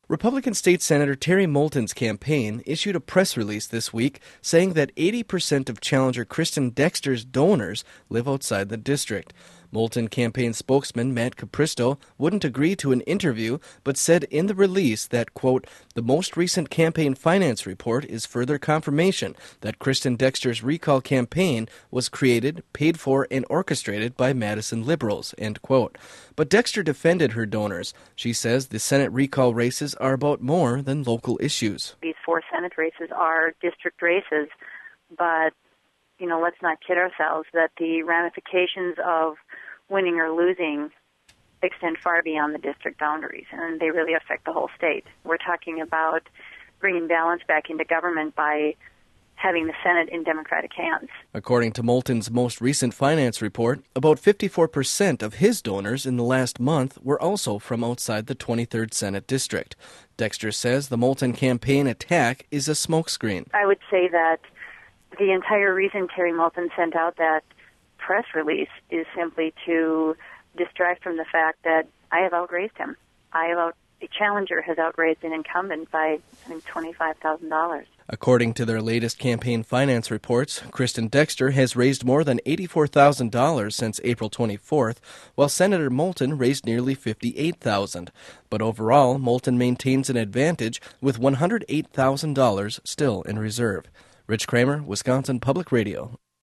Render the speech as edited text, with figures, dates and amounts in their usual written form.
Republican State Senator Terry Moulton's campaign issued a press release this week saying that 80% of challenger Kristen Dexter's donors live outside the district. Moulton campaign spokesman Matt Capristo wouldn't agree to an interview, but said in the release that, quote, the most recent campaign finance report is further confirmation that Kristen Dexter's recall campaign was created, paid for, and orchestrated by Madison liberals, end quote. But Dexter defended her donors. She says the Senate recall races are about more than local issues. These 4 Senate races are district races, but let's not kid ourselves that the ramifications of winning or losing extend far beyond the district boundaries, and they really affect the whole state. We're talking about bringing balance back into government by having the Senate in Democratic hands. According to Moulton's most recent finance report, about 54% of his donors in the last month were also from outside the 23rd Senate District. Dexter says the Moulton campaign attack is a smokescreen. I would say that the entire reason Terry Moulton sent out that press release is simply to distract from the fact that I have outraised him. A challenger has outraised an incumbent by, I think, $25,000. According to their latest campaign finance reports, Kristen Dexter has raised more than $84,000 since April 24th, while Senator Moulton raised nearly $58,000. But overall, Moulton maintains an advantage with $108,000 still in reserve. Rich Kramer, Wisconsin Public Radio.